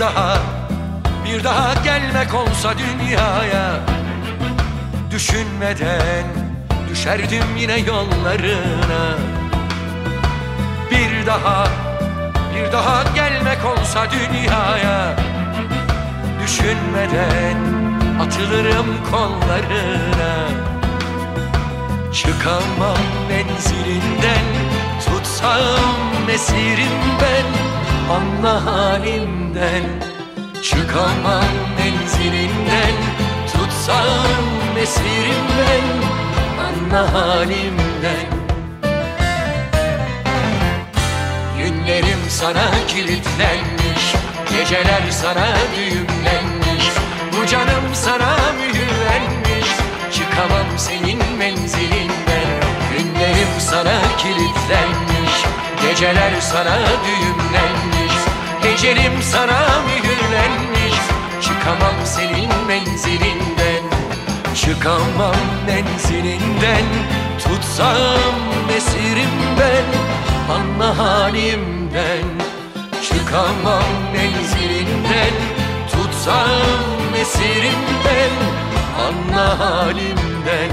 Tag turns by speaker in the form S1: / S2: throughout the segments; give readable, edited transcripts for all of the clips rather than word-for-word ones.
S1: Bir daha gelmek olsa dünyaya, düşünmeden düşerdim yine yollarına. Bir daha gelmek olsa dünyaya, düşünmeden atılırım kollarına. Çıkamam menzilinden, tutsam esirim ben, anla halimden. Çıkamam menzilinden, tutsam esirim ben, anla halimden. Günlerim sana kilitlenmiş, geceler sana düğümlenmiş, bu canım sana mühürlenmiş. Çıkamam senin menzilinden. Günlerim sana kilitlenmiş, geceler sana düğümlenmiş, ecelim sana mühürlenmiş. Çıkamam senin menzilinden. Çıkamam menzilinden, tutsam esirim ben, anla halimden. Çıkamam menzilinden, tutsam esirim ben, anla halimden.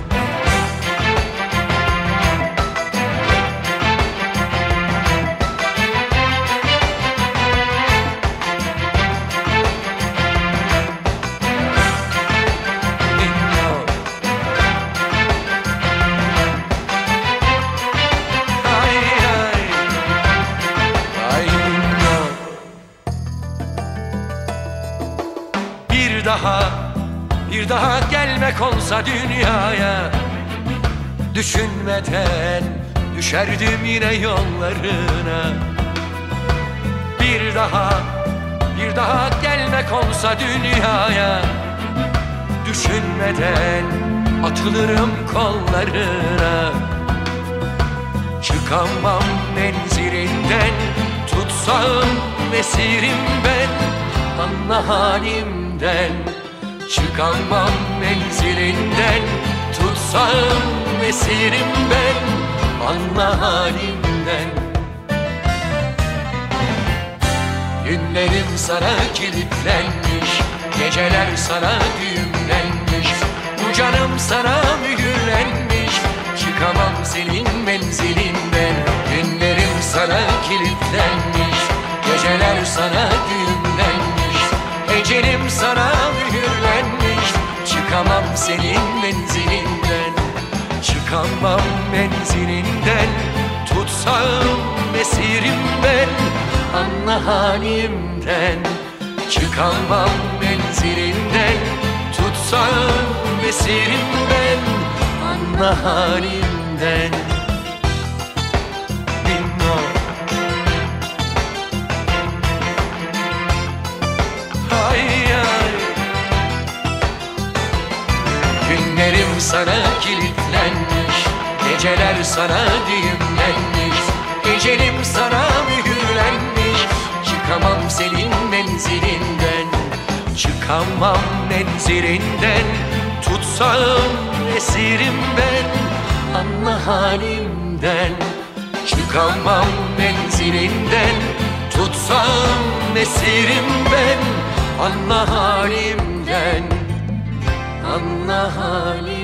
S1: Bir daha gelmek olsa dünyaya, düşünmeden düşerdim yine yollarına. Bir daha gelmek olsa dünyaya, düşünmeden atılırım kollarına. Çıkamam menzilinden, tutsam esirim ben, anla halimden. Çıkamam menzilinden, tutsam esirim ben, anla halimden. Günlerim sana kilitlenmiş, geceler sana düğümlenmiş, bu canım sana mühürlenmiş. Çıkamam senin menzilinden. Günlerim sana kilitlenmiş, geceler sana düğümlenmiş, ecelim sana mühürlenmiş. Çıkamam senin menzilinden. Çıkamam menzilinden, tutsam esirim ben, anla halimden. Çıkamam menzilinden, tutsam esirim ben, anla halimden. Günlerim sana kilitlenmiş, geceler sana düğümlenmiş, ecelim sana mühürlenmiş. Çıkamam senin menzilinden. Çıkamam menzilinden, tutsam esirim ben, anla halimden. Çıkamam menzilinden, tutsam esirim ben, anla halimden. Anla halimden.